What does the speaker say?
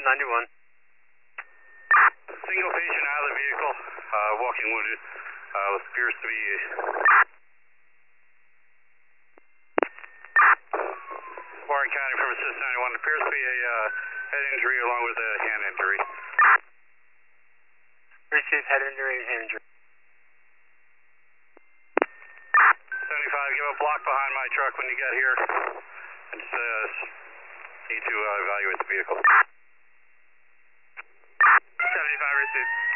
91. Single patient out of the vehicle, walking wounded, appears to be Warren County from Assist 91, appears to be a head injury along with a hand injury. Received head injury and hand injury. 75, give a block behind my truck when you get here. I just need to evaluate the vehicle. 75 received.